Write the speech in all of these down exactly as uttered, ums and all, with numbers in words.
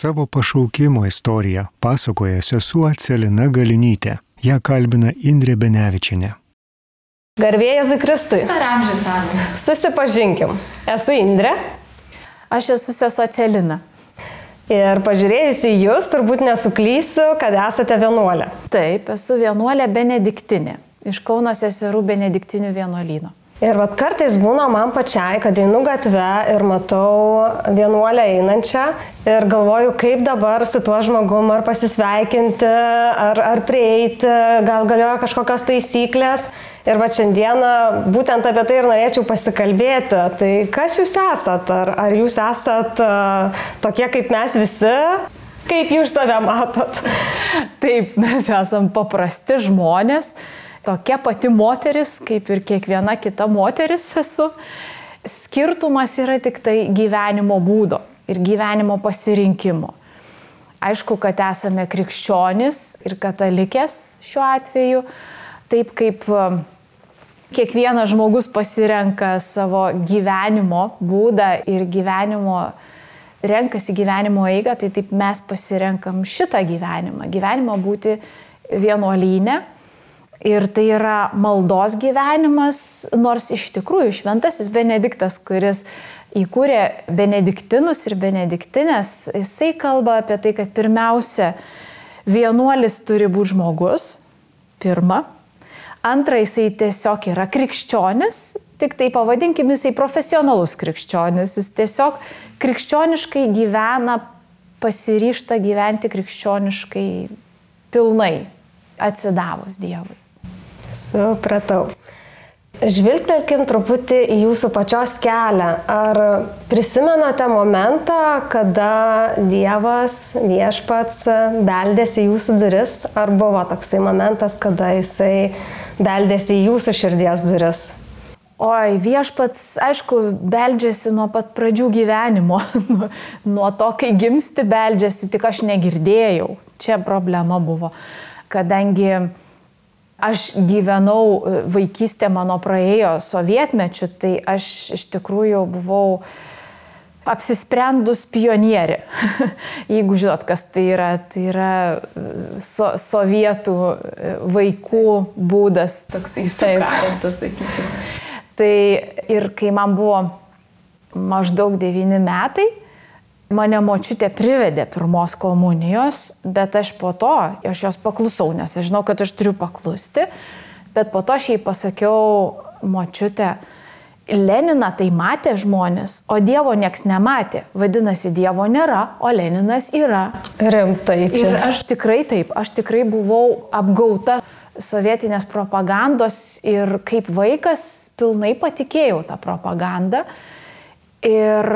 Savo pašaukimo istoriją pasakoja sesuo Celina Galinytė. Ją kalbina Indrė Benevičienė. Garbė Jėzui Kristui. Per amžius amžių. Susipažinkim. Esu Indrė. Aš esu sesuo Celina. Ir pažiūrėjus į jūs, turbūt nesuklysiu, kad esate vienuolė. Taip, esu vienuolė benediktinė. Iš Kauno seserų benediktinių vienuolyno. Ir vat kartais būna man pačiai, kad einu gatve ir matau vienuolę einančią ir galvoju, kaip dabar su tuo žmogum ar pasisveikinti, ar, ar prieiti, gal galioja kažkokios taisyklės. Ir va šiandieną būtent apie tai ir norėčiau pasikalbėti. Tai kas jūs esat? Ar, ar jūs esat uh, tokie kaip mes visi? Kaip jūs save matot? Taip, mes esam paprasti žmonės. Tokia pati moteris, kaip ir kiekviena kita moteris esu. Skirtumas yra tik tai gyvenimo būdo ir gyvenimo pasirinkimo. Aišku, kad esame krikščionys ir katalikės šiuo atveju. Taip kaip kiekvienas žmogus pasirenka savo gyvenimo būdą ir gyvenimo, renkasi gyvenimo eigą, tai taip mes pasirenkam šitą gyvenimą. Gyvenimą būti vienuolyne. Ir tai yra maldos gyvenimas, nors iš tikrųjų šventasis Benediktas, kuris įkūrė benediktinus ir benediktinės, jisai kalba apie tai, kad pirmiausia, vienuolis turi būti žmogus, pirma. Antra, jisai tiesiog yra krikščionis, tik tai pavadinkim, jisai profesionalus krikščionis. Jis tiesiog krikščioniškai gyvena, pasiryžta gyventi krikščioniškai pilnai, atsidavus Dievui. Supratau. Žvilgtelkim truputį į jūsų pačios kelią. Ar prisimenate momentą, kada Dievas, viešpats beldėsi į jūsų duris? Ar buvo toksai momentas, kada jisai beldėsi į jūsų širdies duris? Oi, viešpats, aišku, beldžiasi nuo pat pradžių gyvenimo. Nuo to, kai gimsti beldžiasi, tik aš negirdėjau. Čia problema buvo, kadangi aš gyvenau, vaikystė mano praėjo sovietmečiu, tai aš iš tikrųjų buvau apsisprendus pionierė. Jeigu žinot, kas tai yra, tai yra so, sovietų vaikų būdas, toksai sukarintas, sakykime. Tai ir kai man buvo maždaug devyni metai, mane močiutė privedė pirmos komunijos, bet aš po to, aš jos paklusau, nes aš žinau, kad aš turiu paklusti, bet po to aš jai pasakiau, močiutė, Leniną tai matė žmonės, o Dievo nieks nematė. Vadinasi, Dievo nėra, o Leninas yra. Rimtai čia. Ir aš tikrai taip, aš tikrai buvau apgauta sovietinės propagandos ir kaip vaikas pilnai patikėjau tą propagandą. Ir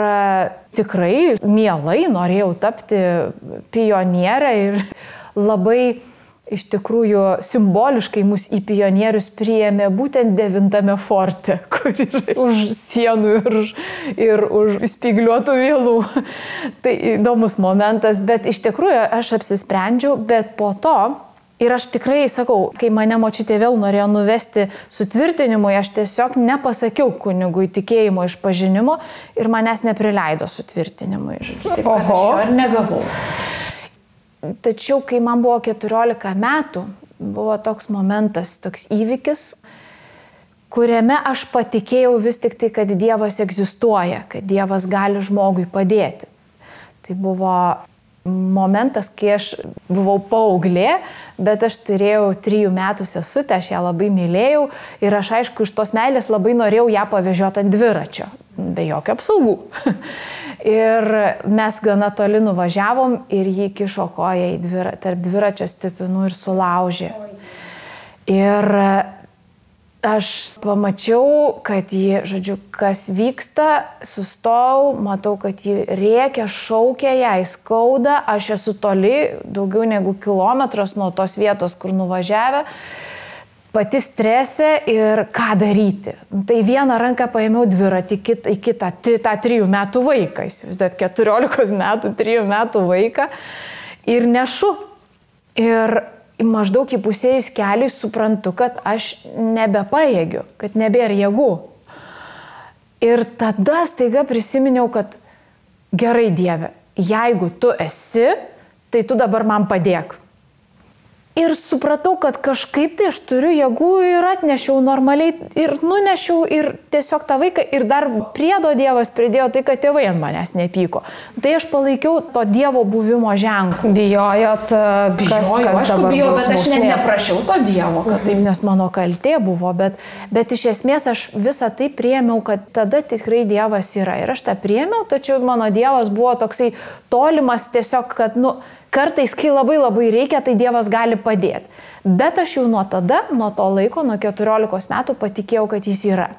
tikrai mielai norėjau tapti pionierę ir labai iš tikrųjų simboliškai mus į pionierius priėmė būtent devintame forte, kur yra už sienų ir už, ir už spygliuotų vielų. Tai įdomus momentas, bet iš tikrųjų aš apsisprendžiau, bet po to ir aš tikrai sakau, kai mane močiutė vėl norėjo nuvesti sutvirtinimui, aš tiesiog nepasakiau kunigui tikėjimo išpažinimo ir manęs neprileido sutvirtinimui. Žodžiu, tik kad aš jo ir negavau. Tačiau, kai man buvo keturiolika metų, buvo toks momentas, toks įvykis, kuriame aš patikėjau vis tik tai, kad Dievas egzistuoja, kad Dievas gali žmogui padėti. Tai buvo momentas, kai aš buvau paauglė, bet aš turėjau trijų metų sesutę, aš ją labai mylėjau ir aš aišku iš tos meilės labai norėjau ją pavežioti ant dviračio, be jokio apsaugų. Ir mes gana toli nuvažiavom ir jį kišo koją į dvira, tarp dviračio stipinų ir sulaužė. Ir aš pamačiau, kad jį, žodžiu, kas vyksta, sustojau, matau, kad jį rėkia, šaukia, jai skauda, aš esu toli, daugiau negu kilometras nuo tos vietos, kur nuvažiavę, pati stresė ir ką daryti. Tai vieną ranką paėmiau dviratį, kitą, kitą tą trijų metų vaiką, įsivaizduojat, keturiolikos metų, trijų metų vaiką ir nešu. Ir maždaug įpusėjus keliui suprantu, kad aš nebepajėgiu, kad nebėra jėgų. Ir tada staiga prisiminiau, kad gerai Dieve, jeigu tu esi, tai tu dabar man padėk. Ir supratau, kad kažkaip tai aš turiu jėgų ir atnešiau normaliai, ir nunešiau, ir tiesiog tą vaiką, ir dar priedo Dievas pridėjo tai, kad tėvai ant manęs nepyko. Tai aš palaikiau to Dievo buvimo ženklą. Bijojot, kas, Bijojau, kas aišku, dabar bijau, bus bet aš net bausmė. neprašiau to Dievo, kad taip, nes mano kaltė buvo, bet, bet iš esmės aš visą tai priėmiau, kad tada tikrai Dievas yra. Ir aš tą priėmiau, tačiau mano Dievas buvo toksai tolimas tiesiog, kad, nu, kartais, kai labai labai reikia, tai Dievas gali padėti. Bet aš jau nuo tada, nuo to laiko, nuo keturiolikos metų patikėjau, kad jis yra.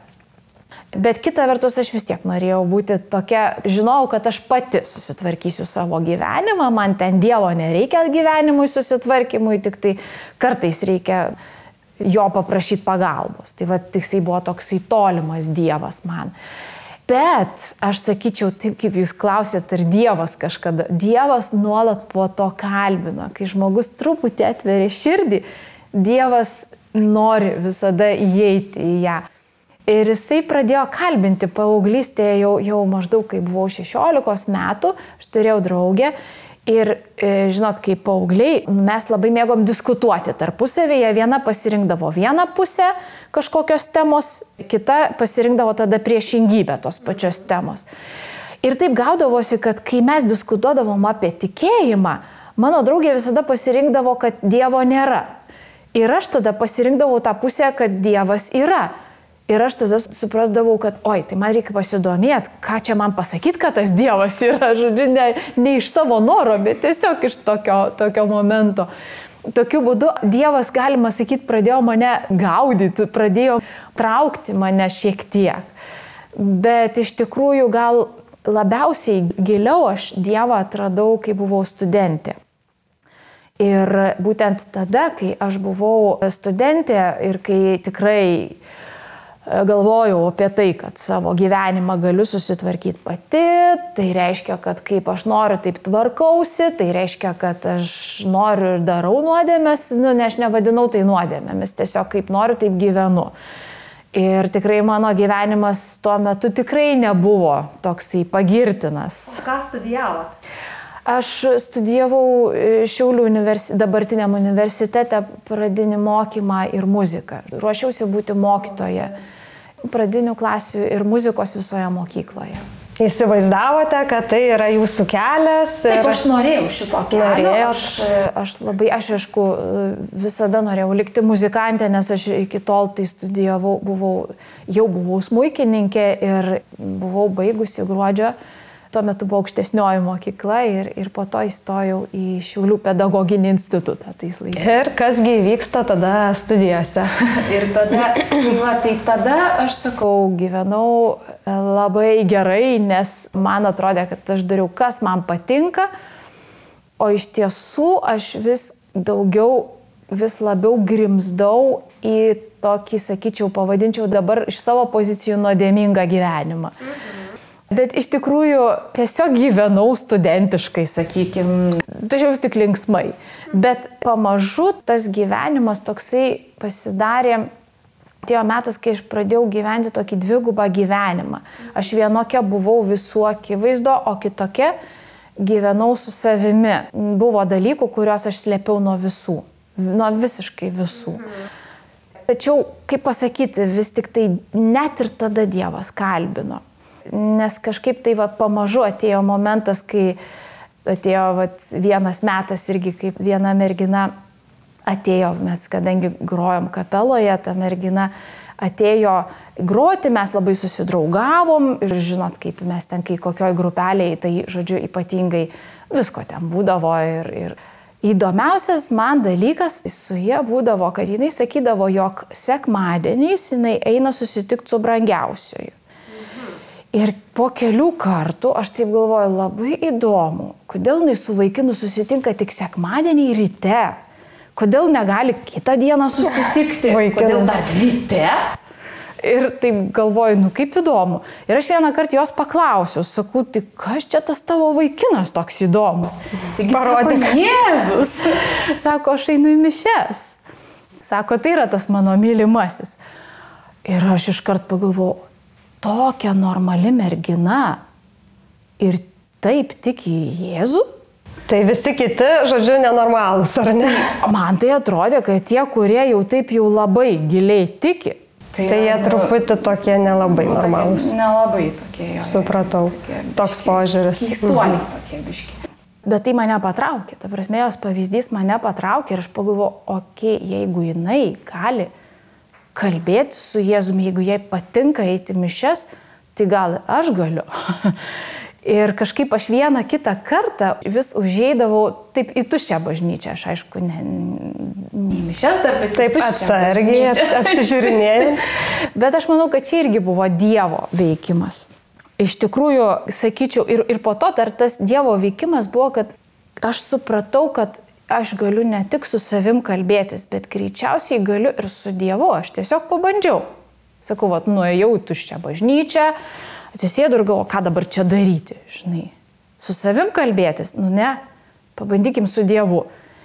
Bet kita vertus, aš vis tiek norėjau būti tokia, žinau, kad aš pati susitvarkysiu savo gyvenimą, man ten Dievo nereikia gyvenimui susitvarkymui, tik tai kartais reikia jo paprašyti pagalbos. Tai va, tiksai buvo toksai tolimas Dievas man. Bet aš sakyčiau, taip kaip jūs klausėt, ar Dievas kažkada, Dievas nuolat po to kalbino, kai žmogus truputį atveria širdį, Dievas nori visada įeiti į ją. Ir jisai pradėjo kalbinti paauglystėje jau, jau maždaug, kai buvau šešiolikos metų, aš turėjau draugę. Ir žinot, kaip paaugliai, mes labai mėgom diskutuoti tarpusavėje, viena pasirinkdavo vieną pusę kažkokios temos, kita pasirinkdavo tada priešingybę tos pačios temos. Ir taip gaudavosi, kad kai mes diskutuodavom apie tikėjimą, mano draugė visada pasirinkdavo, kad Dievo nėra. Ir aš tada pasirinkdavau tą pusę, kad Dievas yra. Ir aš tada suprasdavau, kad, oi, tai man reikia pasidomėti, ką čia man pasakyti, kad tas Dievas yra, žodžiu, ne, ne iš savo noro, bet tiesiog iš tokio, tokio momento. Tokiu būdu Dievas, galima sakyti, pradėjo mane gaudyti, pradėjo traukti mane šiek tiek. Bet iš tikrųjų gal labiausiai giliau aš Dievą atradau, kai buvau studentė. Ir būtent tada, kai aš buvau studentė ir kai tikrai galvojau apie tai, kad savo gyvenimą galiu susitvarkyti pati, tai reiškia, kad kaip aš noriu, taip tvarkausi, tai reiškia, kad aš noriu ir darau nuodėmes, nu, ne aš nevadinau tai nuodėmėmis, tiesiog kaip noriu, taip gyvenu. Ir tikrai mano gyvenimas tuo metu tikrai nebuvo toksai pagirtinas. Ką studijavot? Aš studijavau Šiaulių universi- dabartiniam universitete pradinį mokymą ir muziką. Ruošiausi būti mokytoja pradinių klasių ir muzikos visoje mokykloje. Įsivaizdavote, kad tai yra jūsų kelias? Taip, ir... aš norėjau šito kelio. Norėjot. Aš, aš labai, aš aišku, visada norėjau likti muzikantė, nes aš iki tol tai studijavau, buvau, jau buvau smuikininkė ir buvau baigusi gruodžio. Tuo metu buvo aukštesnioji mokykla ir, ir po to įstojau į Šiaulių pedagoginį institutą tais laikais. Ir kasgi vyksta tada studijose? Ir tada, tai va, tai tada aš sakau, gyvenau labai gerai, nes man atrodė, kad aš dariau, kas man patinka, o iš tiesų aš vis daugiau, vis labiau grimzdau į tokį, sakyčiau, pavadinčiau dabar iš savo pozicijų nuodėmingą gyvenimą. Mhm. Bet iš tikrųjų tiesiog gyvenau studentiškai, sakykime, tačiau tik linksmai. Bet pamažu tas gyvenimas toksai pasidarė, atėjo metas, kai aš pradėjau gyventi tokį dvigubą gyvenimą. Aš vienokia buvau visų akivaizdo, o kitokia gyvenau su savimi. Buvo dalykų, kuriuos aš slėpiau nuo visų, nuo visiškai visų. Tačiau, kaip pasakyti, vis tik tai net ir tada Dievas kalbino. Nes kažkaip tai va, pamažu atėjo momentas, kai atėjo va, vienas metas irgi, kaip viena mergina atėjo, mes kadangi grojom kapeloje, ta mergina atėjo groti, mes labai susidraugavom ir žinot, kaip mes ten, kai kokioj grupelėje, tai žodžiu ypatingai visko ten būdavo ir, ir įdomiausias man dalykas su jie būdavo, kad jinai sakydavo, jog sekmadieniais jinai eina susitikti su brangiausioju. Ir po kelių kartų aš taip galvoju, labai įdomu, kodėl jinai su vaikinu susitinka tik sekmadienį ryte, kodėl negali kitą dieną susitikti, kodėl dar ryte. Ir taip galvoju, nu kaip įdomu. Ir aš vieną kartą jos paklausiau, sakau, tai kas čia tas tavo vaikinas toks įdomus? Taigi parodė, Jėzus. Sako, aš einu į mišes. Sako, tai yra tas mano mylimasis. Ir aš iškart pagalvojau, tokia normali mergina ir taip tiki į Jėzų. Tai visi kiti, žodžiu, nenormalūs, ar ne? Man tai atrodė, kad tie, kurie jau taip jau labai giliai tiki, tai, tai jie truputį tokie nelabai nu, normalūs. Tokie, nelabai tokie. Jo, supratau. Tokie Toks požiūris. Keistuoliai mhm. tokie biški. Bet tai mane patraukė. Ta prasme, jos pavyzdys mane patraukė ir aš pagalvoju, okei, okay, jeigu jinai gali kalbėti su Jėzumi, jeigu jai patinka eiti mišias, tai gal aš galiu. Ir kažkaip aš vieną kitą kartą vis užeidavau taip į tuščią bažnyčią. Aš aišku, ne, ne mišias dar, bet taip atsargiai apsižiūrinėjau. Bet aš manau, kad čia irgi buvo Dievo veikimas. Iš tikrųjų, sakyčiau, ir, ir po to dar tas Dievo veikimas buvo, kad aš supratau, kad aš galiu ne tik su savim kalbėtis, bet greičiausiai galiu ir su Dievu. Aš tiesiog pabandžiau. Sakau, vat, nuėjau į tuščią bažnyčią, atsisėdu ir galvoju, ką dabar čia daryti, žinai. Su savim kalbėtis, nu ne, pabandykim su Dievu.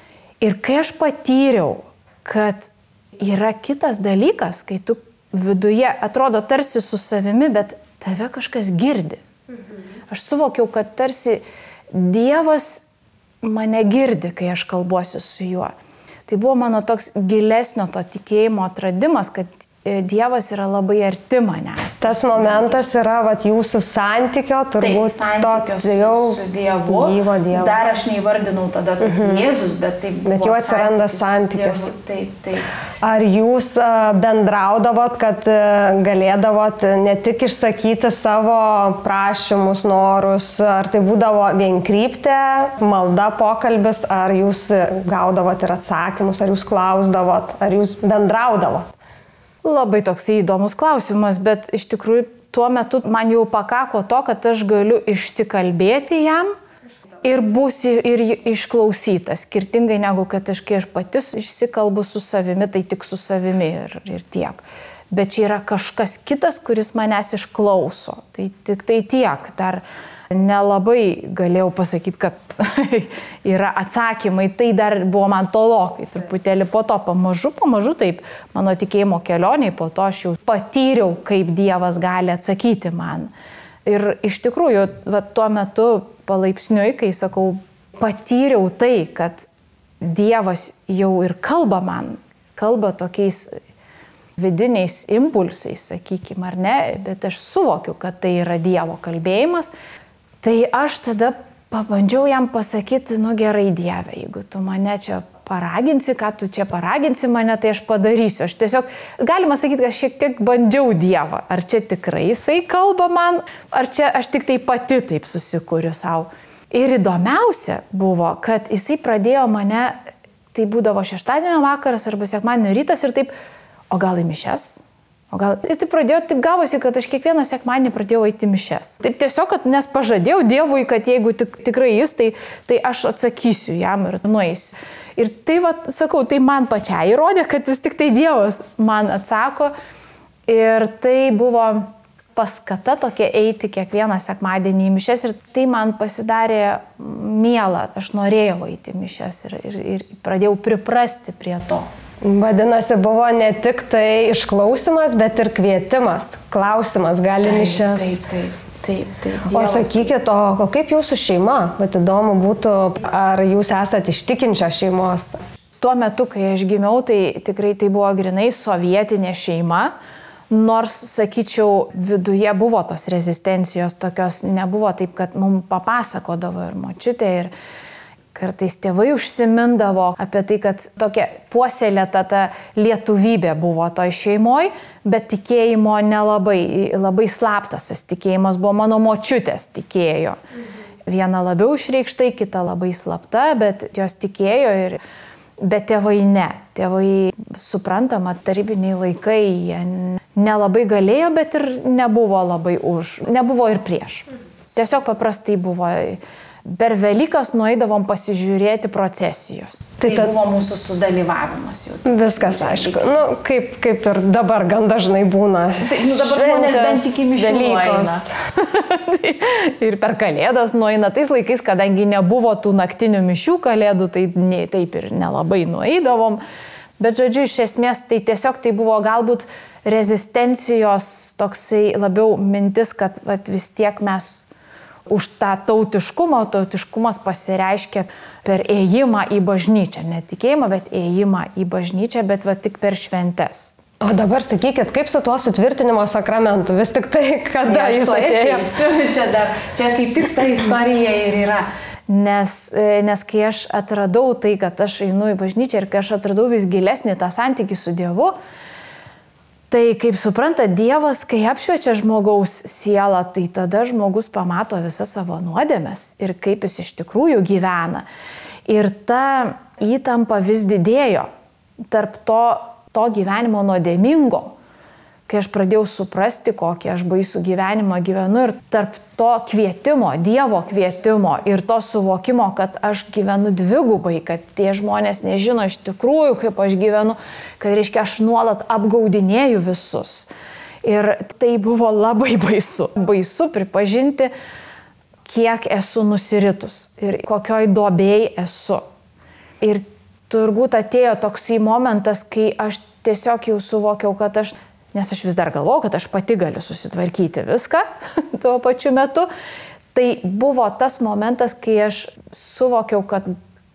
Ir kai aš patyriau, kad yra kitas dalykas, kai tu viduje atrodo tarsi su savimi, bet tave kažkas girdi. Aš suvokiau, kad tarsi Dievas mane girdi, kai aš kalbuosiu su juo. Tai buvo mano toks gilesnio to tikėjimo atradimas, kad Dievas yra labai arti manęs. Tas momentas yra vat, jūsų santykio, turbūt taip, santykio su, jau su Dievu. Gyvo Dievo. Dar aš neįvardinau tada, kad uh-huh. Jėzus, bet taip buvo. Bet jau atsiranda santykis. Taip, taip. Ar jūs bendraudavot, kad galėdavot ne tik išsakyti savo prašymus, norus, ar tai būdavo vienkryptė, malda, pokalbis, ar jūs gaudavot ir atsakymus, ar jūs klausdavot, ar jūs bendraudavot? Labai toks įdomus klausimas, bet iš tikrųjų tuo metu man jau pakako to, kad aš galiu išsikalbėti jam ir būsi ir išklausytas, skirtingai negu kad aš, kai aš patys išsikalbu su savimi, tai tik su savimi ir, ir tiek. Bet čia yra kažkas kitas, kuris manęs išklauso. Tai tik tai tiek. Dar nelabai galėjau pasakyti, kad yra atsakymai. Tai dar buvo man tolokai truputėlį po to pamažu, pamažu taip mano tikėjimo kelioniai, po to aš jau patyriau, kaip Dievas gali atsakyti man. Ir iš tikrųjų, va, tuo metu palaipsniui, kai sakau, patyriau tai, kad Dievas jau ir kalba man, kalba tokiais vidiniais impulsais, sakykime, ar ne, bet aš suvokiu, kad tai yra Dievo kalbėjimas. Tai aš tada pabandžiau jam pasakyti, nu gerai Dieve, jeigu tu mane čia paraginsi, ką tu čia paraginsi mane, tai aš padarysiu. Aš tiesiog, galima sakyti, kad aš šiek tiek bandžiau Dievą. Ar čia tikrai jisai kalba man, ar čia aš tik tai pati taip susikūriu savo. Ir įdomiausia buvo, kad jisai pradėjo mane, tai būdavo šeštadienio vakaras arba sekmadienio rytas ir taip, o gal į mišias? O gal ir tai pradėjo, taip gavosi, kad aš kiekvieną sekmadienį pradėjau eiti mišias. Taip tiesiog, kad nes pažadėjau Dievui, kad jeigu tik, tikrai jis, tai, tai aš atsakysiu jam ir nueisiu. Ir tai, va, sakau, tai man pačiai įrodė, kad vis tik tai Dievas man atsako. Ir tai buvo paskata tokia eiti kiekvieną sekmadienį į mišias. Ir tai man pasidarė miela. Aš norėjau eiti į mišias ir, ir, ir pradėjau priprasti prie to. Vadinasi, buvo ne tik tai išklausimas, bet ir kvietimas, klausimas, gali mišias. Taip, taip, taip, taip. O sakykit, o kaip jūsų šeima? Bet įdomu būtų, ar jūs esate iš tikinčios šeimos? Tuo metu, kai aš gimiau, tai tikrai tai buvo grinai sovietinė šeima. Nors, sakyčiau, viduje buvo tos rezistencijos tokios, nebuvo taip, kad mums papasakodavo ir močiutė, ir kartais tėvai užsimindavo apie tai, kad tokia puoselėta ta lietuvybė buvo toj šeimoj, bet tikėjimo nelabai, labai slaptas tas tikėjimas buvo, mano močiutės tikėjo. Viena labiau išreikštai, kita labai slapta, bet jos tikėjo, ir, bet tėvai ne. Tėvai, suprantama, tarybiniai laikai, jie nelabai galėjo, bet ir nebuvo labai už, nebuvo ir prieš. Tiesiog paprastai buvo. Per Velykas nueidavom pasižiūrėti procesijos. Tai, tai buvo mūsų sudalyvavimas. Jau. Viskas aišku. Nu, kaip, kaip ir dabar gan dažnai būna. Tai, nu, dabar žmonės bent iki mišių nueina. Tai, ir per Kalėdas nueina. Tais laikais, kadangi nebuvo tų naktinių mišių Kalėdų, tai ne, taip ir nelabai nueidavom. Bet žodžiu, iš esmės, tai tiesiog tai buvo galbūt rezistencijos toksai labiau mintis, kad vat, vis tiek mes už tą tautiškumą, o tautiškumas pasireiškia per ėjimą į bažnyčią. Ne tikėjimą, bet ėjimą į bažnyčią, bet va tik per šventes. O dabar sakykit, kaip su tuo sutvirtinimo sakramentu? Vis tik tai, kada ja, jis atėjo? Čia, dar, čia kaip tik ta istorija ir yra. Nes, nes kai aš atradau tai, kad aš einu į bažnyčią ir kai aš atradau vis gilesnį tą santykį su Dievu, tai kaip supranta, Dievas, kai apšviečia žmogaus sielą, tai tada žmogus pamato visas savo nuodėmes ir kaip jis iš tikrųjų gyvena. Ir ta įtampa vis didėjo tarp to, to gyvenimo nuodėmingo, kai aš pradėjau suprasti, kokį aš baisų gyvenimą gyvenu ir tarp to kvietimo, Dievo kvietimo ir to suvokimo, kad aš gyvenu dvigubai, kad tie žmonės nežino iš tikrųjų, kaip aš gyvenu, kad reiškia aš nuolat apgaudinėju visus. Ir tai buvo labai baisu. Baisu pripažinti, kiek esu nusiritus ir kokioj duobėj esu. Ir turbūt atėjo toksai momentas, kai aš tiesiog jau suvokiau, kad aš nes aš vis dar galvojau, kad aš pati galiu susitvarkyti viską tuo pačiu metu. Tai buvo tas momentas, kai aš suvokiau, kad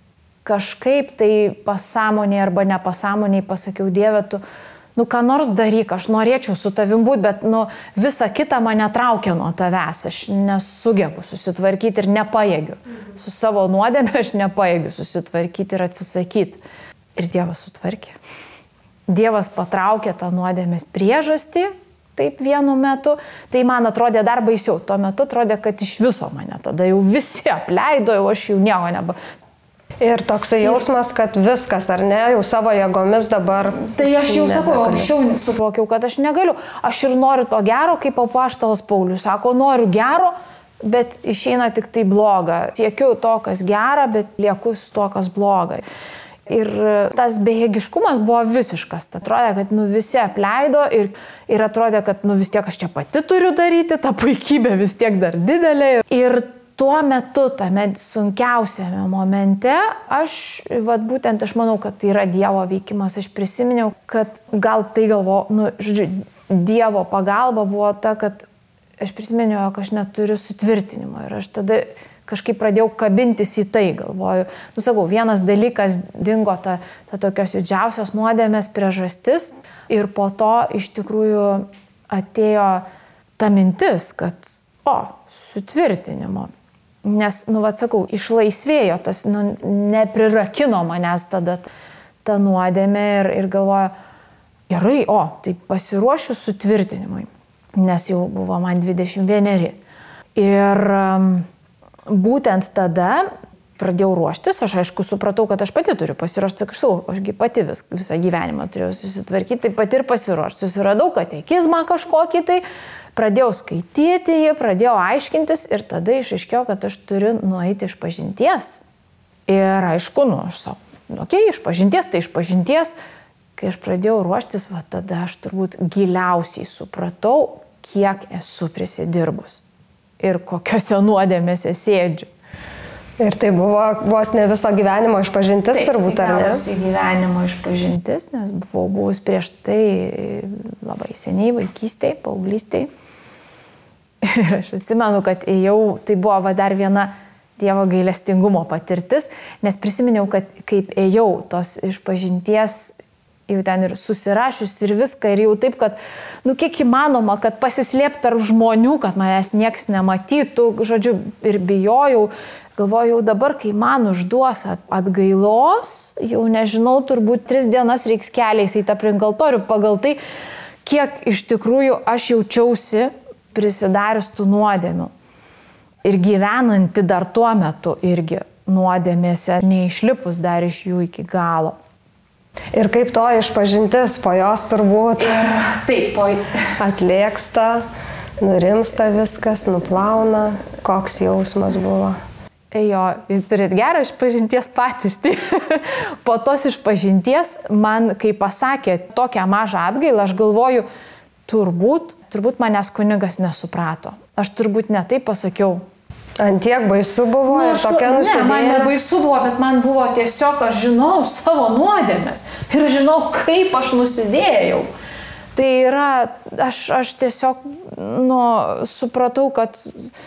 kažkaip tai pasąmonėje arba nepasąmonėje pasakiau, Dieve, tu, nu ką nors daryk, aš norėčiau su tavim būti, bet nu, visa kita mane traukia nuo tavęs, aš nesugebu susitvarkyti ir nepajėgiu. Su savo nuodėme aš nepajėgiu susitvarkyti ir atsisakyti. Ir Dievas sutvarkė. Dievas patraukė tą nuodėmės priežastį, taip vienu metu, tai man atrodė dar baisiau. Tuo metu atrodė, kad iš viso mane tada jau visi apleido, jau aš jau nieko neba. Ir toksai jausmas, kad viskas, ar ne, jau savo jėgomis dabar. Tai aš jau sakau, anksčiau suvokiau, kad aš negaliu. Aš ir noriu to gero, kaip apaštalas Paulius sako, noriu gero, bet išeina tik tai bloga. Siekiu to, kas gera, bet lieku su to, kas bloga. Ir tas bejėgiškumas buvo visiškas. Tai atrodė, kad nu, visi apleido ir, ir atrodė, kad nu, vis tiek aš čia pati turiu daryti, ta puikybė vis tiek dar didelė. Ir tuo metu, tame sunkiausiame momente, aš, vat, būtent aš manau, kad tai yra Dievo veikimas. Aš prisiminiau, kad gal tai galvo, nu, žodžiu, Dievo pagalba buvo ta, kad aš prisiminiau, jog aš neturiu sutvirtinimo. Ir aš tada kažkaip pradėjau kabintis į tai, galvoju. Nu, sakau, vienas dalykas dingo ta, ta tokios didžiausios nuodėmės priežastis ir po to iš tikrųjų atėjo ta mintis, kad, o, sutvirtinimo. Nes, nu, vat sakau, išlaisvėjo tas, nu, neprirakino manęs tada ta nuodėmė ir, ir galvoju, gerai, o, tai pasiruošiu sutvirtinimui, nes jau buvo man dvidešimt vieneri. Ir um, būtent tada pradėjau ruoštis, aš aišku supratau, kad aš pati turiu pasiruošti, kažkaip, ašgi pati vis, visą gyvenimą turėjau susitvarkyti, tai pati ir pasiruošti. Susiradau katekizmą kažkokį, tai pradėjau skaityti jį, pradėjau aiškintis ir tada išaiškėjo, kad aš turiu nueiti iš pažinties. Ir aišku, nu, aš savo, nu, okei, okay, iš pažinties, tai iš pažinties. Kai aš pradėjau ruoštis, va, tada aš turbūt giliausiai supratau, kiek esu prisidirbus. Ir kokiose nuodėmėse sėdžiu. Ir tai buvo vos ne viso gyvenimo išpažintis, taip, turbūt, tai ar ne? Taip, tai gyvenimo išpažintis, nes buvau buvus prieš tai labai seniai, vaikystėj, paauglystėj. Ir aš atsimenu, kad ėjau, tai buvo va, dar viena Dievo gailestingumo patirtis, nes prisiminiau, kad kaip ėjau tos išpažinties, jau ten ir susirašius ir viską, ir jau taip, kad, nu, kiek įmanoma, kad pasislėpti tarp žmonių, kad manęs nieks nematytų, žodžiu, ir bijojau, galvojau, dabar, kai man užduos atgailos, jau nežinau, turbūt tris dienas reiks keliais į tą prinkaltorių, pagal tai, kiek iš tikrųjų aš jaučiausi prisidarius tų nuodėmių. Ir gyvenanti dar tuo metu irgi nuodėmėse, neišlipus dar iš jų iki galo. Ir kaip to išpažintis, po jos turbūt taip, po... atlėksta, nurimsta viskas, nuplauna, koks jausmas buvo. Jo, jūs turit gerą išpažinties patirtį. Po tos išpažinties man, kai pasakė tokią mažą atgailą, aš galvoju, turbūt, turbūt manęs kunigas nesuprato. Aš turbūt ne taip pasakiau. Antiek baisu buvo, nu, ir tokia nusidėlė. Ne, man nebaisu buvo, bet man buvo tiesiog, aš žinau savo nuodėmes ir žinau, kaip aš nusidėjau. Tai yra, aš, aš tiesiog, nu, supratau, kad,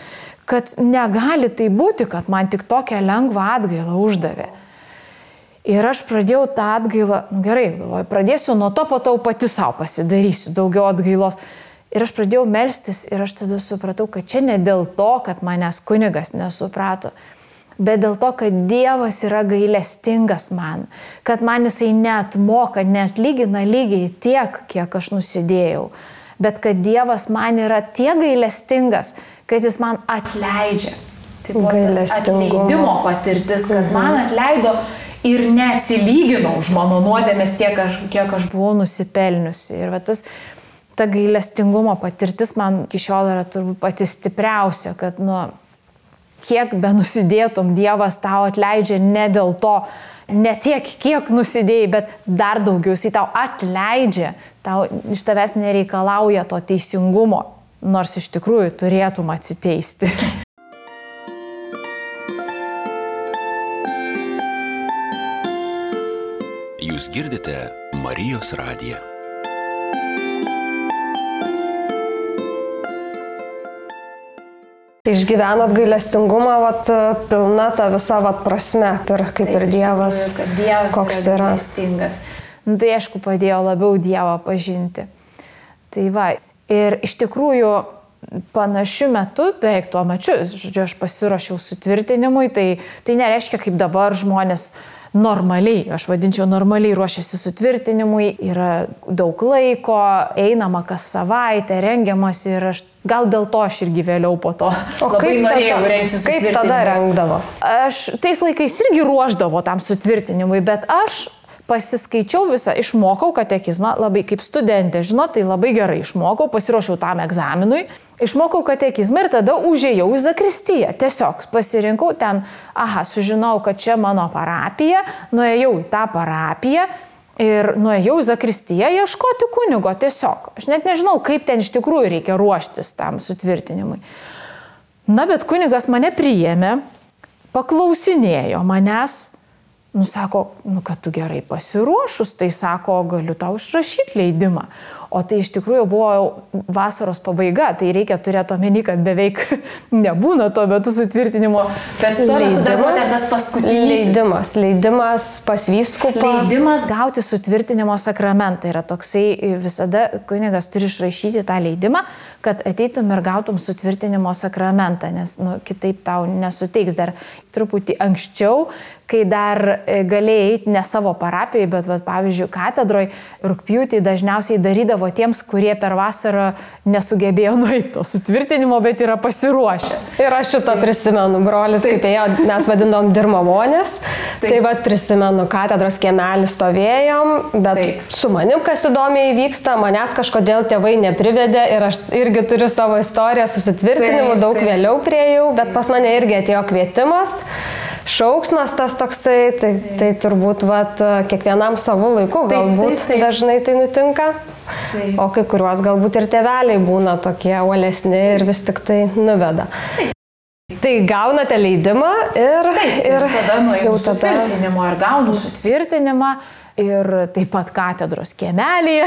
kad negali tai būti, kad man tik tokią lengvą atgailą uždavė. Ir aš pradėjau tą atgailą, nu gerai, galvoju, pradėsiu nuo to, po to pati savo pasidarysiu daugiau atgailos. Ir aš pradėjau melstis ir aš tada supratau, kad čia ne dėl to, kad manęs kunigas nesuprato, bet dėl to, kad Dievas yra gailestingas man, kad man jisai neatmoka, neatlygina lygiai tiek, kiek aš nusidėjau, bet kad Dievas man yra tiek gailestingas, kad jis man atleidžia. Tai buvo tas atleidimo patirtis, kad man atleido ir neatsilyginau už mano nuodėmės tiek, aš, kiek aš buvau nusipelniusi. Ir va tas, ta gailestingumo patirtis man iki šiol yra turbūt pati stipriausia, kad nu, kiek be nusidėtum, Dievas tau atleidžia ne dėl to, ne tiek, kiek nusidėjai, bet dar daugiau, jisai tau atleidžia, tau iš tavęs nereikalauja to teisingumo, nors iš tikrųjų turėtum atsiteisti. Jūs girdite Marijos radiją. Išgyvenot gailestingumą, vat, pilna ta visa vat, prasme, per, kaip Taip, ir Dievas, tikrųjų, kad Dievas koks yra yra. gailestingas. Nu, tai aišku, padėjo labiau Dievą pažinti. Tai va, ir iš tikrųjų panašiu metu, beveik tuo mačiu, žodžiu, aš pasiruošiau sutvirtinimui, tai, tai nereiškia, kaip dabar žmonės normaliai, aš vadinčiau normaliai ruošiasi sutvirtinimui, yra daug laiko, einama kas savaitę, rengiamas ir aš, gal dėl to aš irgi vėliau po to O labai kaip norėjau tada, rengti sutvirtinimui. Kaip tada rengdavo? Aš tais laikais irgi ruoždavo tam sutvirtinimui, bet aš pasiskaičiau visą, išmokau katekizmą, labai kaip studentė, žinot, tai labai gerai išmokau, pasiruošiau tam egzaminui, išmokau katekizmą ir tada užėjau į zakristiją. Tiesiog pasirinkau ten, aha, sužinau, kad čia mano parapija, nuėjau į tą parapiją ir nuėjau į zakristiją ieškoti kunigo tiesiog. Aš net nežinau, kaip ten iš tikrųjų reikia ruoštis tam sutvirtinimui. Na, bet kunigas mane priėmė, paklausinėjo manęs, nu, sako, nu, kad tu gerai pasiruošus, tai sako, galiu tau išrašyti leidimą. O tai iš tikrųjų buvo vasaros pabaiga, tai reikia turėti omeny, kad beveik nebūna tuo metu sutvirtinimo, bet tuo metu dar buvo tas paskutinis. Leidimas, leidimas pas vyskupą. Leidimas gauti sutvirtinimo sakramentą yra toksai, visada kunigas turi išrašyti tą leidimą, kad ateitum ir gautum sutvirtinimo sakramentą, nes nu, kitaip tau nesuteiks. Dar truputį anksčiau, kai dar galėjai eiti ne savo parapijai, bet, bet pavyzdžiui, katedroj rugpjūtį dažniausiai darydavo tiems, kurie per vasarą nesugebėjo nueiti to sutvirtinimo, bet yra pasiruošę. Ir aš šitą prisimenu, brolis, kaip ėjo, mes vadindom dirmavonės, tai vad prisimenu, katedros kiemelį stovėjom, bet Taip. Su manim, kas įdomiai vyksta, manęs kažkodėl tėvai neprivedė ir aš irgi turiu savo istoriją su sutvirtinimu, daug taip. Vėliau priejau, bet pas mane irgi atėjo kvietimas. Šauksmas tas toksai, tai, tai turbūt vat, kiekvienam savo laiku, galbūt taip, taip, taip. Dažnai tai nutinka, taip. O kai kuriuos galbūt ir tėveliai būna tokie uolesni ir vis tik tai nuveda. Taip. Tai gaunate leidimą ir... Taip, ir, ir tada nuėjau sutvirtinimo ir gaunu sutvirtinimą ir taip pat katedros kiemelėje.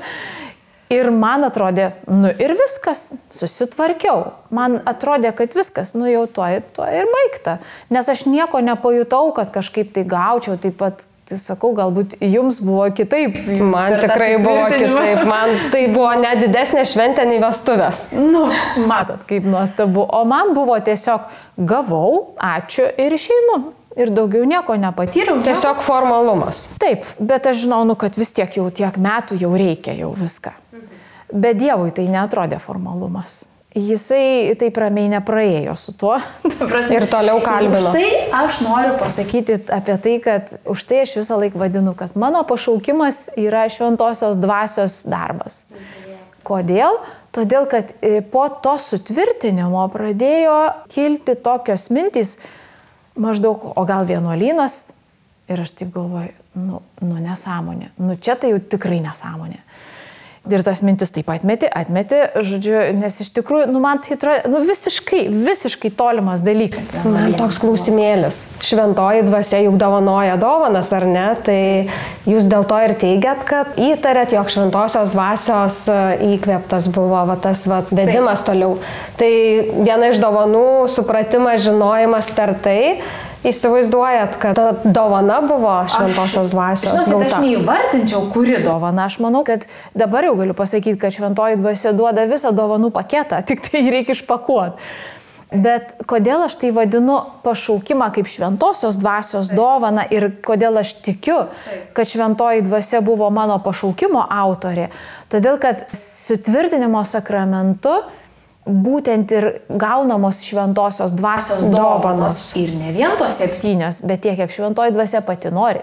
Ir man atrodė, nu ir viskas, susitvarkiau. Man atrodė, kad viskas, nu jau tuo, tuo ir baigta. Nes aš nieko nepajutau, kad kažkaip tai gaučiau, taip pat, tai sakau, galbūt jums buvo kitaip. Jums man tikrai buvo kitaip, man tai buvo net didesnė šventė nei vestuvės. Nu, matot, kaip nuostabu. O man buvo tiesiog gavau, ačiū ir išeinu. Ir daugiau nieko nepatyriau. Tiesiog formalumas. Taip, bet aš žinau, nu, kad vis tiek jau tiek metų jau reikia jau viską. Bet Dievui tai neatrodė formalumas. Jisai taip ramiai nepraėjo su tuo. Ir toliau kalbino. Už tai aš noriu pasakyti apie tai, kad už tai aš visą laiką vadinu, kad mano pašaukimas yra šventosios dvasios darbas. Kodėl? Todėl, kad po to sutvirtinimo pradėjo kilti tokios mintys, maždaug, o gal vienuolynas, ir aš taip galvoju, nu, nu nesąmonė, nu čia tai jau tikrai nesąmonė. Ir tas mintis taip atmeti, atmeti, žodžiu, nes iš tikrųjų, nu man tai atrodo, nu visiškai, visiškai tolimas dalykas. Man toks klausimėlis. Šventoji dvasia juk dovanoja dovanas, ar ne? Tai jūs dėl to ir teigiat, kad įtarėt, jog šventosios dvasios įkvėptas buvo va, tas va, vedimas taip. Toliau. Tai viena iš dovanų supratimas, žinojimas per tai. Įsivaizduojat, kad ta dovana buvo šventosios dvasios gauta? gauta? Aš neįvardinčiau, kuri dovana. Aš manau, kad dabar jau galiu pasakyti, kad šventoji dvasia duoda visą dovanų paketą, tik tai reikia išpakuoti. Bet kodėl aš tai vadinu pašaukimą kaip šventosios dvasios dovaną ir kodėl aš tikiu, kad šventoji dvasia buvo mano pašaukimo autorė? Todėl, kad sutvirtinimo sakramentu būtent ir gaunamos šventosios dvasios dovanos. Ir ne vien tos septynios, bet tiek, kiek šventoji dvasia pati nori.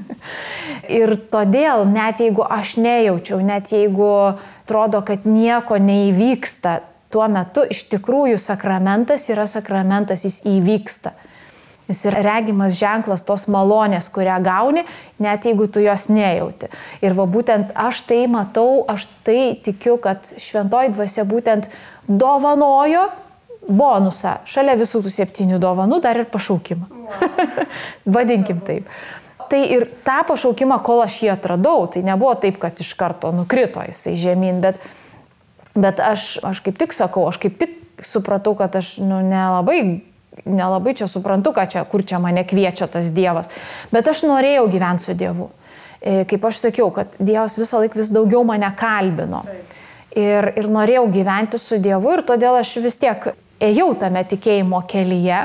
Ir todėl, net jeigu aš nejaučiau, net jeigu atrodo, kad nieko neįvyksta, tuo metu iš tikrųjų sakramentas yra sakramentas, jis įvyksta. Jis yra regimas ženklas tos malonės, kurią gauni, net jeigu tu jos nejauti. Ir va būtent aš tai matau, aš tai tikiu, kad šventoji dvasia būtent dovanojo bonusą. Šalia visų tų septynių dovanų dar ir pašaukimą. Wow. Vadinkim taip. Tai ir tą pašaukimą, kol aš jį atradau, tai nebuvo taip, kad iš karto nukrito jisai žemyn, bet, bet aš, aš kaip tik sakau, aš kaip tik supratau, kad aš nu, nelabai nelabai čia suprantu, ką čia, kur čia mane kviečia tas Dievas. Bet aš norėjau gyventi su Dievu. Kaip aš sakiau, kad Dievas visą laiką vis daugiau mane kalbino. Ir, ir norėjau gyventi su Dievu ir todėl aš vis tiek ėjau tame tikėjimo kelyje,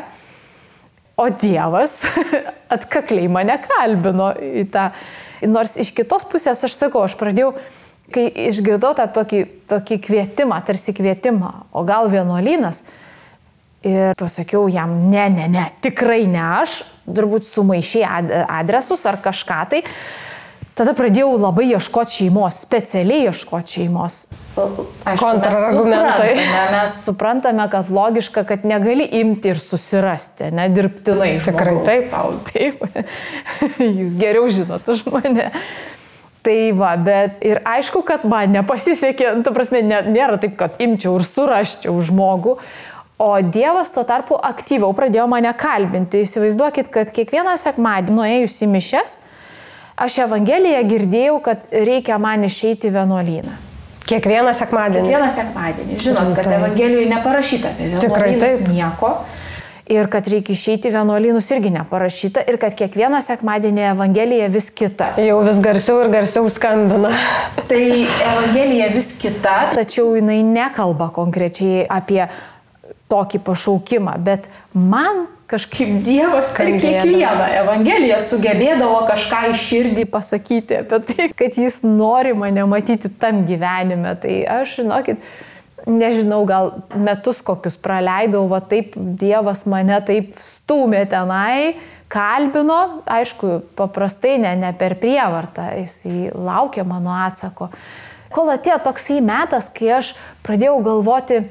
o Dievas atkakliai mane kalbino į tą. Nors iš kitos pusės aš sakau, aš pradėjau, kai išgirdau tą tokį, tokį kvietimą, tarsi kvietimą, o gal vienuolynas, ir pasakiau jam, ne, ne, ne, tikrai ne aš, turbūt sumaišiai adresus ar kažką tai. Tada pradėjau labai ieškoti šeimos, specialiai ieškoti šeimos. Kontrargumentai. Mes suprantame, mes suprantame, kad logiška, kad negali imti ir susirasti, ne, dirbtinai žmogaus. Tikrai taip. Sau, taip. Jūs geriau žinot už mane. Tai va, bet ir aišku, kad man nepasisekė, tu prasme, nėra taip, kad imčiau ir surasčiau žmogų. O Dievas tuo tarpu aktyviau pradėjo mane kalbinti. Įsivaizduokit, kad kiekvieną sekmadienį nuėjus į mišias, aš Evangeliją girdėjau, kad reikia man išeiti į vienuolyną. Kiekvieną sekmadienį? Kiekvieną sekmadienį. Žinot, kad Evangelijoje neparašyta apie vienuolynus nieko. Ir kad reikia išeiti į vienuolynus irgi neparašyta. Ir kad kiekvieną sekmadienį Evangelija vis kita. Jau vis garsiau ir garsiau skambina. Tai Evangelija vis kita, tačiau jinai nekalba konkrečiai apie tokį pašaukimą, bet man kažkaip Dievas per kiekvieną Evangeliją sugebėdavo kažką į širdį pasakyti apie tai, kad jis nori mane matyti tam gyvenime. Tai aš, žinokit, nežinau, gal metus kokius praleidau, va taip Dievas mane taip stūmė tenai, kalbino, aišku, paprastai ne, ne per prievartą, jisai laukė mano atsako. Kol atėjo toksai metas, kai aš pradėjau galvoti,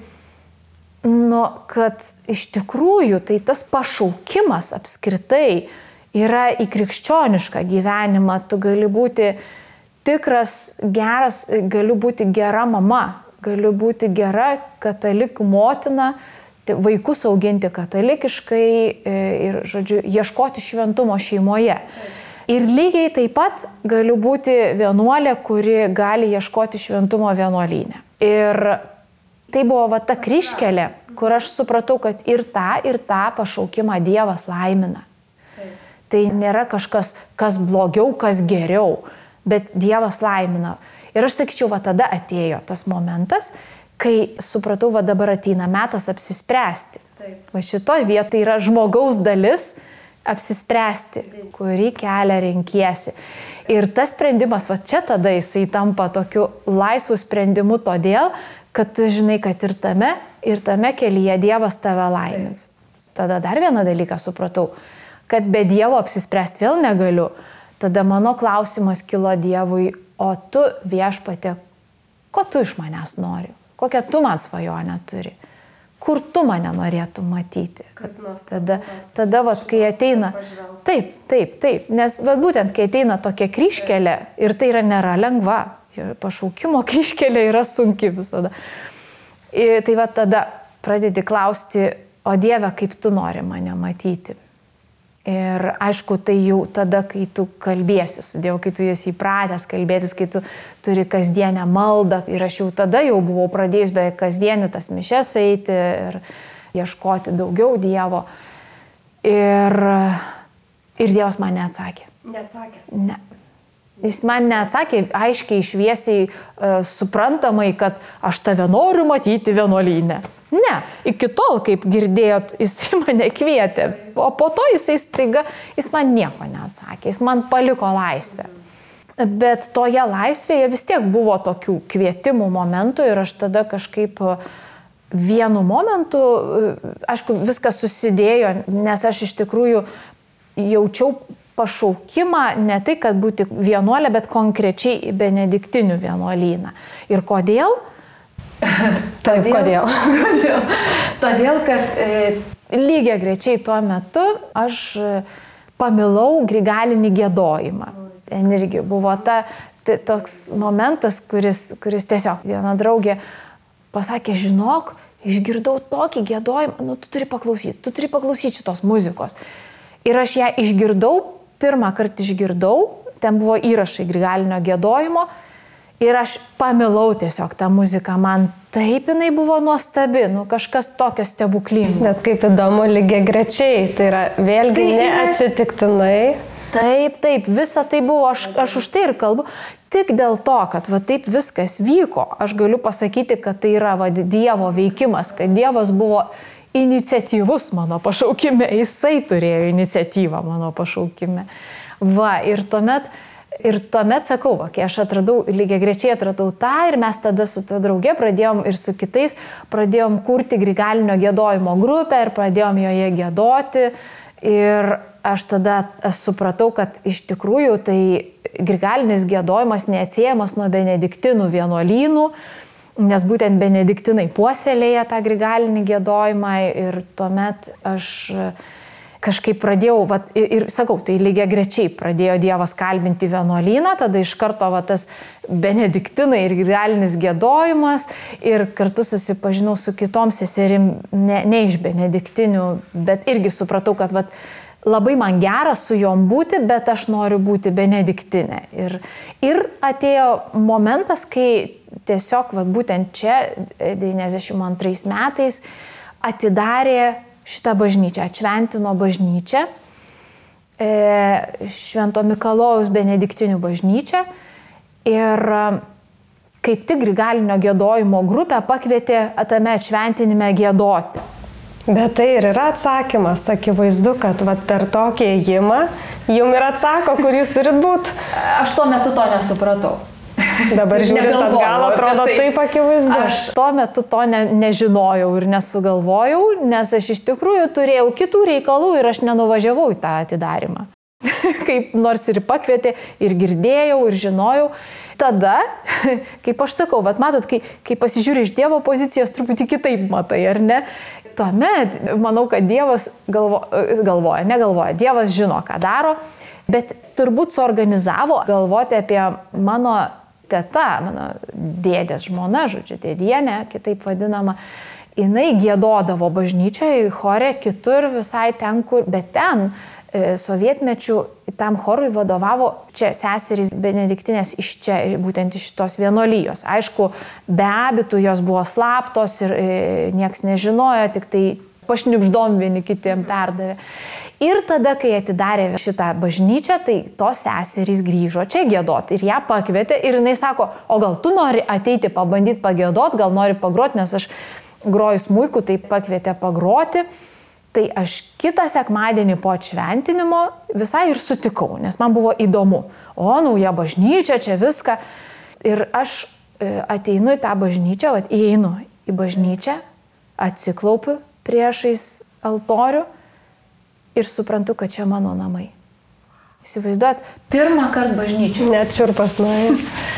nu, kad iš tikrųjų tai tas pašaukimas apskritai yra į krikščionišką gyvenimą. Tu gali būti tikras, geras, gali būti gera mama, gali būti gera katalikų motina, vaikus auginti katalikiškai ir, žodžiu, ieškoti šventumo šeimoje. Ir lygiai taip pat galiu būti vienuolė, kuri gali ieškoti šventumo vienuolyne. Ir tai buvo va ta kryžkelė, kur aš supratau, kad ir tą, ir tą pašaukimą Dievas laimina. Taip. Tai nėra kažkas, kas blogiau, kas geriau, bet Dievas laimina. Ir aš sakyčiau, va tada atėjo tas momentas, kai supratau, va dabar ateina metas apsispręsti. Taip. Va šitoj vietoj yra žmogaus dalis apsispręsti, Taip. Kurį kelią renkiesi. Ir tas sprendimas, va čia tada jisai tampa tokiu laisvu sprendimu todėl, kad tu žinai, kad ir tame, ir tame kelyje Dievas tave laimins. Tada dar vieną dalyką supratau, kad be Dievo apsispręsti vėl negaliu. Tada mano klausimas kilo Dievui, o tu Viešpatie, ko tu iš manęs nori? Kokią tu man svajonę turi? Kur tu mane norėtum matyti? Tada, tada vat, kai ateina... Taip, taip, taip. Nes vat, būtent, kai ateina tokia kryžkelė, ir tai yra nėra lengva, Ir pašaukimo kryžkelė yra sunki visada. Ir tai va tada pradedi klausti, o Dieve, kaip tu nori mane matyti. Ir aišku, tai jau tada, kai tu kalbėsi su Dievu, kai tu esi įpratęs kalbėtis, kai tu turi kasdienę maldą. Ir aš jau tada jau buvau pradėjus beveik kasdienį tas mišes eiti ir ieškoti daugiau Dievo. Ir, ir Dievas man neatsakė. Neatsakė. Ne. Jis man neatsakė aiškiai, šviesiai, uh, suprantamai, kad aš tave noriu matyti vienuolyne. Ne, iki tol, kaip girdėjot, jis mane kvietė, o po to jisai staiga, jis man nieko neatsakė, jis man paliko laisvę. Bet toje laisvėje vis tiek buvo tokių kvietimų momentų ir aš tada kažkaip vienu momentu, aišku, viskas susidėjo, nes aš iš tikrųjų jaučiau pašaukimą ne tai, kad būti vienuolė, bet konkrečiai į benediktinių vienuolyną. Ir kodėl? Taip, kodėl? Kodėl? Todėl, kad e, lygiai grečiai tuo metu aš pamilau grigalinį giedojimą. Ten irgi buvo ta, ta, toks momentas, kuris, kuris tiesiog viena draugė pasakė, žinok, išgirdau tokį giedojimą, nu tu turi paklausyti, tu turi paklausyti šitos muzikos. Ir aš ją išgirdau, pirmą kartą išgirdau, ten buvo įrašai grigalinio giedojimo ir aš pamilau tiesiog tą muziką, man taip jinai buvo nuostabi, nu kažkas tokio stebuklingo. Bet kaip įdomu, lygiai grečiai, tai yra vėlgi tai neatsitiktinai. Taip, taip, visa tai buvo, aš, aš už tai ir kalbu, tik dėl to, kad va taip viskas vyko, aš galiu pasakyti, kad tai yra va, Dievo veikimas, kad Dievas buvo iniciatyvus mano pašaukime, jisai turėjo iniciatyvą mano pašaukime. Va, ir tuomet, ir tuomet sakau, va, kai aš atradau, lygiai grečiai atradau tą ir mes tada su ta drauge pradėjom ir su kitais pradėjom kurti grigalinio giedojimo grupę ir pradėjom joje giedoti. Ir aš tada supratau, kad iš tikrųjų tai grigalinis giedojimas neatsiejamas nuo benediktinų vienuolynų, nes būtent benediktinai puoselėja tą grigalinį giedojimą ir tuomet aš kažkaip pradėjau, vat, ir, ir sakau, tai lygiai grečiai pradėjo Dievas kalbinti vienuolyną, tada iš karto vat, tas benediktinai ir grigalinis giedojimas ir kartu susipažinau su kitom seserim, ne, ne iš benediktinių, bet irgi supratau, kad vat, labai man gera su jom būti, bet aš noriu būti benediktinė. Ir, ir atėjo momentas, kai tiesiog va, būtent čia, devyniasdešimt antrais metais, atidarė šitą bažnyčią, atšventino bažnyčią, e, Švento Mikalojaus benediktinių bažnyčią. Ir kaip tik grigalinio giedojimo grupę pakvietė tame atšventinime giedoti. Bet tai ir yra atsakymas, akivaizdu, kad vat, per tokį ėjimą jum ir atsako, kur jūs turit būti. Aš tuo metu to nesupratau. Dabar žiūrint atgal, atrodo tai, taip akivaizdu. Aš tuo metu to ne, nežinojau ir nesugalvojau, nes aš iš tikrųjų turėjau kitų reikalų ir aš nenuvažiavau į tą atidarimą. Kaip nors ir pakvietė, ir girdėjau, ir žinojau. Tada, kaip aš sakau, vat matot, kai, kai pasižiūri iš Dievo pozicijos, truputį kitaip matai, ar ne? Tuomet, manau, kad Dievas galvo, galvoja, negalvoja, Dievas žino, ką daro, bet turbūt suorganizavo galvoti apie mano teta, mano dėdės žmona, žodžiu, dėdienė, kitaip vadinama, jinai giedodavo bažnyčioje, chore, kitur visai ten, kur, bet ten sovietmečių tam chorui vadovavo čia seserys benediktinės iš čia, būtent iš šitos vienuolijos. Aišku, be abitų jos buvo slaptos ir e, nieks nežinojo, tik tai pašnipždom vieni kitiem perdavė. Ir tada, kai atidarė šitą bažnyčią, tai tos seserys grįžo čia giedoti ir ją pakvietė ir jinai sako, o gal tu nori ateiti pabandyti pagiedoti, gal nori pagroti, nes aš groju smuiku, tai pakvietė pagroti. Tai aš kitą sekmadienį po atšventinimo visai ir sutikau, nes man buvo įdomu. O, nauja bažnyčia, čia viską. Ir aš ateinu į tą bažnyčią, vat, įeinu į bažnyčią, atsiklaupiu priešais altorių ir suprantu, kad čia mano namai. Įsivaizduojat, pirmą kartą bažnyčią. Net šiurpas nuėjo.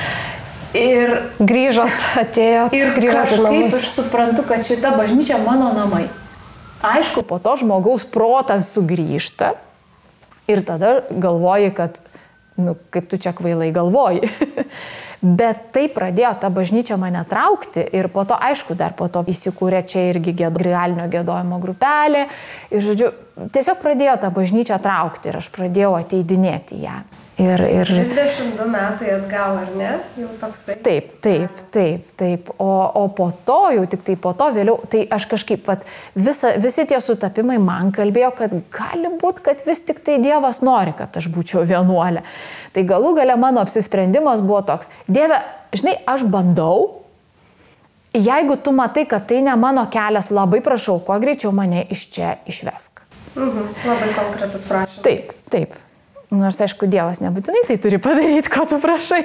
Ir grįžot, atėjot, ir grįžot į namus. Kažkaip aš suprantu, kad šita bažnyčia mano namai. Aišku, po to žmogaus protas sugrįžta ir tada galvoji, kad, nu, kaip tu čia kvailai galvoji. Bet tai pradėjo tą bažnyčią mane traukti ir po to, aišku, dar po to įsikūrė čia irgi grialinio giedojimo grupelė. Ir, žodžiu, tiesiog pradėjo tą bažnyčią traukti ir aš pradėjau ateidinėti ją. Ir, ir... trisdešimt du metai atgal, ar ne? Jau toksai. Taip, taip, taip, taip. O, o po to, jau tik tai po to vėliau, tai aš kažkaip, vat, visa, visi tie sutapimai man kalbėjo, kad gali būti, kad vis tik tai Dievas nori, kad aš būčiau vienuolė. Tai galų gale mano apsisprendimas buvo toks: Dieve, žinai, aš bandau, jeigu tu matai, kad tai ne mano kelias, labai prašau, kuo greičiau mane iš čia išvesk. Mhm, labai konkretus prašymas. Taip, taip. Nors, aišku, Dievas nebūtinai tai turi padaryti, ko tu prašai.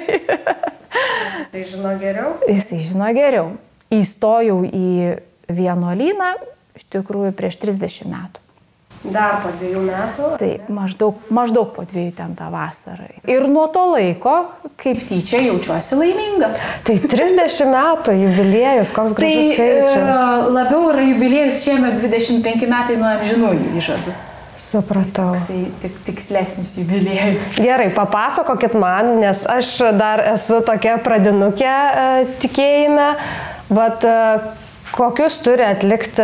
Jisai žino geriau. Jisai žino geriau. Įstojau į vienuolyną, iš tikrųjų, prieš trisdešimt metų. Dar po dviejų metų? Taip, maždaug, maždaug po dviejų ten tą vasarą. Ir nuo to laiko, kaip tyčia, jaučiuosi laiminga. Tai trisdešimt metų jubiliejus, koks gražus skaičius. Tai labiau yra jubiliejus šiemet dvidešimt penki metai nuo amžinųjų įžadų. Supratau. Toksai tik, tikslesnis jubiliejus. Gerai, papasakokit man, nes aš dar esu tokia pradinukė e, tikėjime. Vat, e, kokius turi atlikti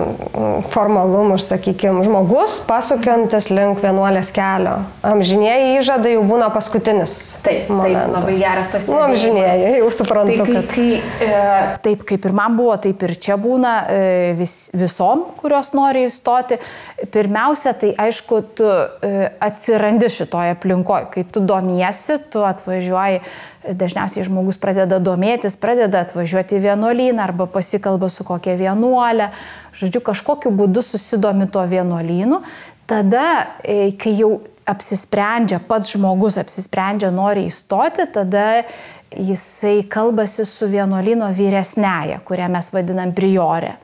formalumus, sakykime, žmogus pasukiantis link vienuolės kelio? Amžinieji įžadai jau būna paskutinis. Taip, momentas. taip, labai geras pastebėjimas. Nu, amžinieji, jau suprantu, tai, kai, kad... Kai, e, taip, kaip ir man buvo, taip ir čia būna e, vis, visom, kurios nori įstoti. Pirmiausia, tai aišku, tu e, atsirandi šitoje aplinkoje. Kai tu domiesi, tu atvažiuoji, dažniausiai žmogus pradeda domėtis, pradeda atvažiuoti į vienuolyną arba pasikalba su kokia vienuolė. Žodžiu, kažkokiu būdu susidomi to vienuolynu. Tada, kai jau apsisprendžia, pats žmogus apsisprendžia, nori įstoti, tada jisai kalbasi su vienuolyno vyresnėje, kurią mes vadinam priorė.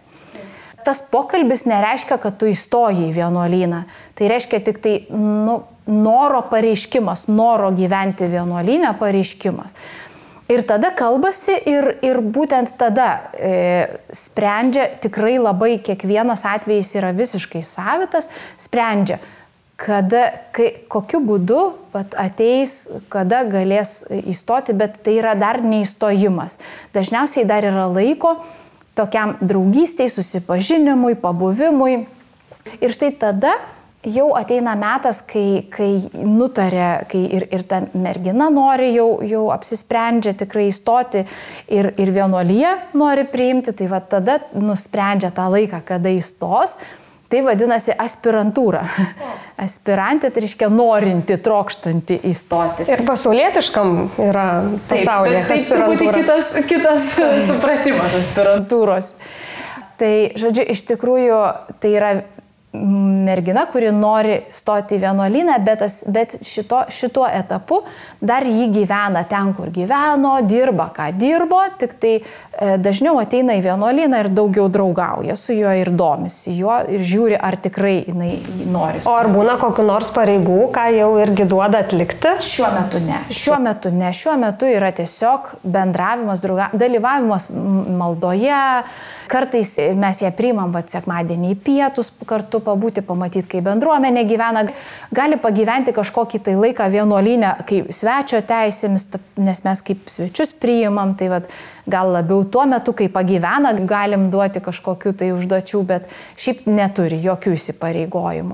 Tas pokalbis nereiškia, kad tu įstoji į vienuolyną. Tai reiškia tik tai, nu, noro pareiškimas, noro gyventi vienuolyne pareiškimas. Ir tada kalbasi ir, ir būtent tada e, sprendžia, tikrai labai kiekvienas atvejis yra visiškai savitas, sprendžia, kada, kai, kokiu būdu pat, ateis, kada galės įstoti, bet tai yra dar neįstojimas. Dažniausiai dar yra laiko tokiam draugystei, susipažinimui, pabuvimui. Ir štai tada jau ateina metas, kai, kai nutarė, kai ir, ir ta mergina nori jau, jau apsisprendžia tikrai įstoti ir, ir vienuolija nori priimti, tai va tada nusprendžia tą laiką, kada įstos. Tai vadinasi aspirantūra. Aspirantė, tai reiškia norinti, trokštanti įstoti. Ir pasaulietiškam yra pasaulyje. Taip, tai truputį kitas, kitas supratimas aspirantūros. Tai, žodžiu, iš tikrųjų, tai yra mergina, kuri nori stoti į vienuolyną, bet, bet šito, šituo etapu dar jį gyvena ten, kur gyveno, dirba, ką dirbo, tik tai e, dažniau ateina į vienuolyną ir daugiau draugauja su juo ir domisi juo ir žiūri, ar tikrai jinai nori stoti. O ar būna kokiu nors pareigų, ką jau irgi duoda atlikti? Šiuo metu ne. Šiuo metu ne. Šiuo metu yra tiesiog bendravimas, drauga, dalyvavimas maldoje. Kartais mes ją priimam, va, sekmadienį į pietus kartu pabūti, pamatyti, kaip bendruomenė gyvena. Gali pagyventi kažkokį tai laiką vienuolyne, kaip svečio teisėmis, nes mes kaip svečius priimam, tai va, gal labiau tuo metu, kai pagyvena, galim duoti kažkokių tai užduočių, bet šiaip neturi jokių įsipareigojimų.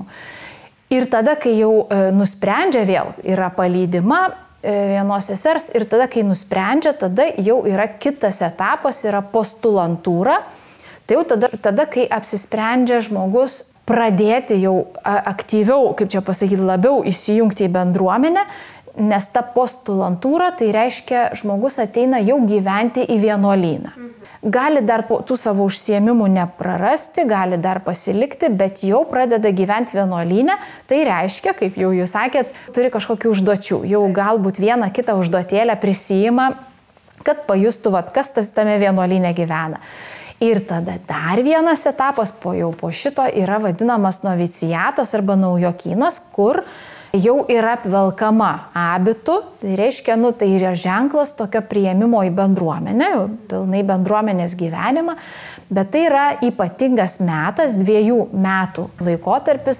Ir tada, kai jau e, nusprendžia vėl, yra palydima e, vienos sesers, ir tada, kai nusprendžia, tada jau yra kitas etapas, yra postulantūra. Tai jau tada, tada, kai apsisprendžia žmogus pradėti jau aktyviau, kaip čia pasakyti, labiau įsijungti į bendruomenę, nes ta postulantūra, tai reiškia, žmogus ateina jau gyventi į vienuolyną. Gali dar tų savo užsiėmimų neprarasti, gali dar pasilikti, bet jau pradeda gyventi vienuolyne, tai reiškia, kaip jau jūs sakėt, turi kažkokių užduočių, jau galbūt vieną kitą užduotėlę prisijima, kad pajustų, vat, kas tas tame vienuolyne gyvena. Ir tada dar vienas etapas po jau po šito yra vadinamas noviciatas arba naujokynas, kur jau yra apvelkama abitu, tai reiškia, nu, tai yra ženklas tokio priėmimo į bendruomenę, pilnai bendruomenės gyvenimą, bet tai yra ypatingas metas, dviejų metų laikotarpis,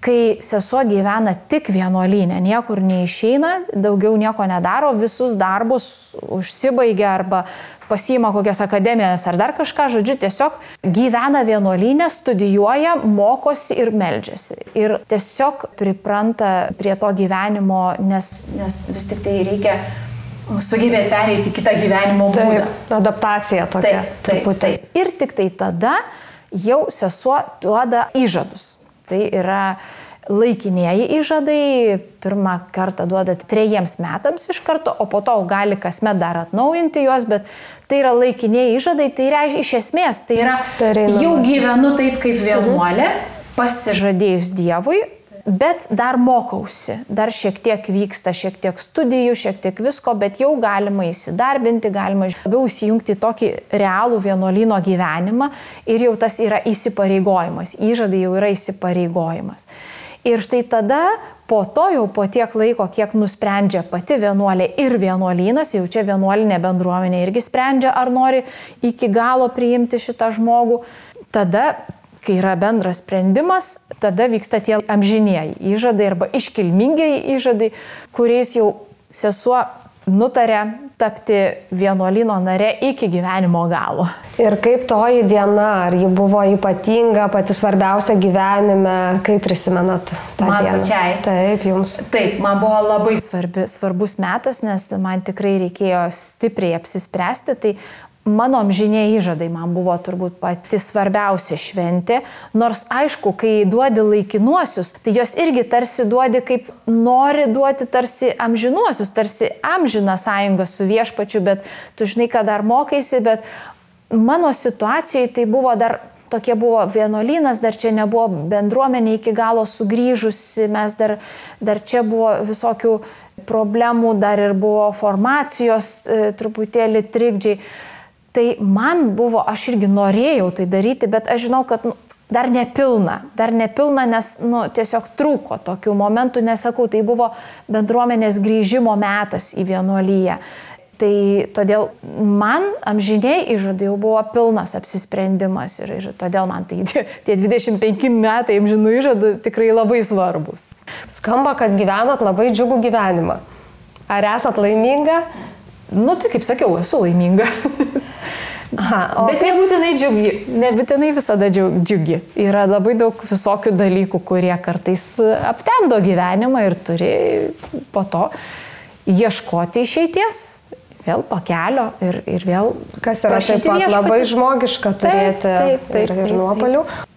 kai sesuo gyvena tik vienuolyne, niekur neišeina, daugiau nieko nedaro, visus darbus užsibaigia arba pasiima kokias akademijas ar dar kažką, žodžiu, tiesiog gyvena vienuolyne, studijuoja, mokosi ir meldžiasi. Ir tiesiog pripranta prie to gyvenimo, nes, nes vis tik tai reikia sugebėti pereiti kitą gyvenimo būdą. Taip, adaptacija tokia. Taip, taip, taip. Ir tik tai tada jau sesuo duoda įžadus. Tai yra laikinieji įžadai, pirmą kartą duoda trejiems metams iš karto, o po to gali kasmet dar atnaujinti juos, bet tai yra laikinieji įžadai, tai reiškia iš esmės, tai yra jau gyvenu taip kaip vienuolė, pasižadėjus Dievui, bet dar mokausi, dar šiek tiek vyksta, šiek tiek studijų, šiek tiek visko, bet jau galima įsidarbinti, galima labiau įsijungti į tokį realų vienuolyno gyvenimą ir jau tas yra įsipareigojimas, įžadai jau yra įsipareigojimas. Ir štai tada, po to jau po tiek laiko, kiek nusprendžia pati vienuolė ir vienuolynas, jau čia vienuolinė bendruomenė irgi sprendžia, ar nori iki galo priimti šitą žmogų, tada kai yra bendras sprendimas, tada vyksta tie amžinieji įžadai arba iškilmingiai įžadai, kuriais jau sesuo nutarė tapti vienuolyno nare iki gyvenimo galo. Ir kaip toji diena, ar ji buvo ypatinga, pati svarbiausia gyvenime, kaip prisimenat tą man dieną? Man pačiai. Taip, jums. Taip, man buvo labai svarbi, svarbus metas, nes man tikrai reikėjo stipriai apsispręsti. Tai mano amžiniai įžadai man buvo turbūt pati svarbiausia šventė, nors aišku, kai duodi laikinuosius, tai jos irgi tarsi duodi kaip nori duoti tarsi amžinuosius, tarsi amžiną sąjungą su viešpačiu, bet tu žinai, kad dar mokaisi, bet mano situacijoje tai buvo dar tokie buvo vienuolynas, dar čia nebuvo bendruomenė iki galo sugrįžusi, mes dar, dar čia buvo visokių problemų, dar ir buvo formacijos e, truputėlį trikdžiai. Tai man buvo, aš irgi norėjau tai daryti, bet aš žinau, kad nu, dar nepilna, dar nepilna, nes nu, tiesiog trūko tokių momentų, nesakau, tai buvo bendruomenės grįžimo metas į vienuolyją. Tai todėl man amžiniai įžadai jau buvo pilnas apsisprendimas ir, ir todėl man tai tie dvidešimt penki metai amžinų įžadų tikrai labai svarbus. Skamba, kad gyvenat labai džiugų gyvenimą. Ar esat laiminga? Nu, tai kaip sakiau, esu laiminga. Aha, o bet nebūtinai džiugi, nebūtinai visada džiugi. Yra labai daug visokių dalykų, kurie kartais aptemdo gyvenimą ir turi po to ieškoti išeities, vėl po kelio ir, ir vėl kas yra taip pat viešpatis. Labai žmogiška turėti taip, taip, taip, ir, ir nuopolių.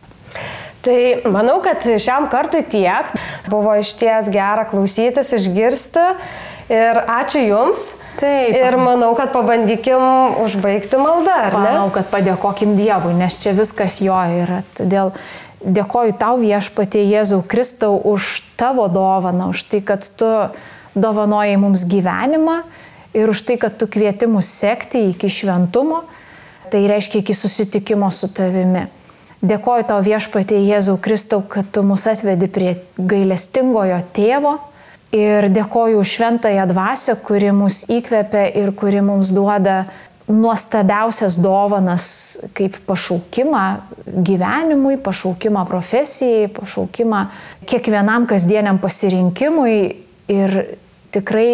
Tai manau, kad šiam kartui tiek. Buvo išties gera klausytis, išgirsti ir ačiū Jums. Taip. Ir manau, kad pabandykim užbaigti maldą, ar ne? Manau, kad padėkokim Dievui, nes čia viskas jo yra. Todėl dėkoju tau, viešpatie Jėzau Kristau, už tavo dovaną, už tai, kad tu dovanojai mums gyvenimą ir už tai, kad tu kvieti mus sekti iki šventumo, tai reiškia iki susitikimo su tavimi. Dėkoju tau, viešpatie Jėzau Kristau, kad tu mus atvedi prie gailestingojo tėvo. Ir dėkoju už šventąją dvasią, kuri mus įkvepia ir kuri mums duoda nuostabiausias dovanas kaip pašaukimą gyvenimui, pašaukimą profesijai, pašaukimą kiekvienam kasdieniam pasirinkimui. Ir tikrai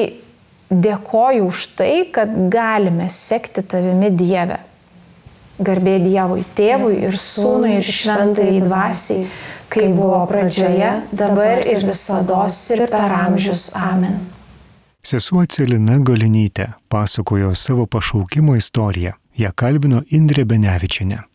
dėkoju už tai, kad galime sekti tavimi Dieve. Garbė Dievui, Tėvui ir Sūnui ir šventajai dvasiai, kaip buvo pradžioje, dabar ir visados ir per amžius. Amen. Sesuo Celina Galinytė pasakojo savo pašaukimo istoriją. Ją kalbino Indrė Benevičienė.